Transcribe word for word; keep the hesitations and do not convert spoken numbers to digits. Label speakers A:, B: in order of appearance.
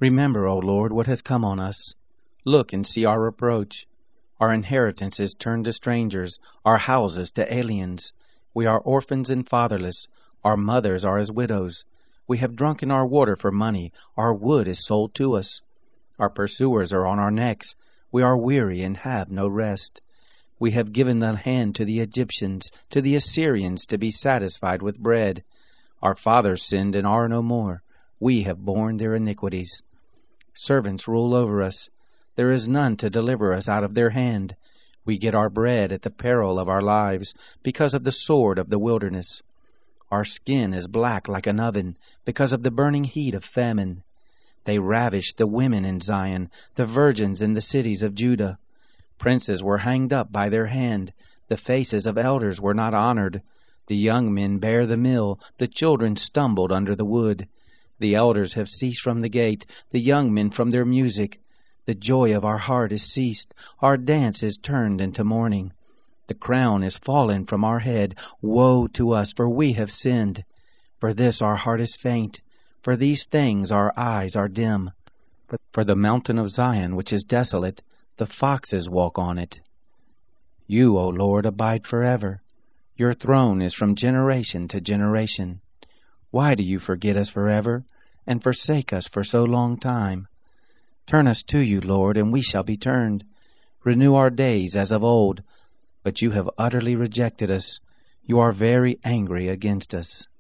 A: Remember, O Lord, what has come on us. Look and see our reproach. Our inheritance is turned to strangers, our houses to aliens. We are orphans and fatherless. Our mothers are as widows. We have drunken our water for money. Our wood is sold to us. Our pursuers are on our necks. We are weary and have no rest. We have given the hand to the Egyptians, to the Assyrians, to be satisfied with bread. Our fathers sinned and are no more. We have borne their iniquities. Servants rule over us. There is none to deliver us out of their hand. We get our bread at the peril of our lives, because of the sword of the wilderness. Our skin is black like an oven, because of the burning heat of famine. They ravished the women in Zion, the virgins in the cities of Judah. Princes were hanged up by their hand. The faces of elders were not honored. The young men bare the mill. The children stumbled under the wood. The elders have ceased from the gate, the young men from their music. The joy of our heart is ceased. Our dance is turned into mourning. The crown is fallen from our head. Woe to us, for we have sinned. For this our heart is faint. For these things our eyes are dim. For the mountain of Zion, which is desolate, the foxes walk on it. You, O Lord, abide forever. Your throne is from generation to generation. Why do you forget us forever, and forsake us for so long time? Turn us to you, Lord, and we shall be turned. Renew our days as of old. But you have utterly rejected us. You are very angry against us.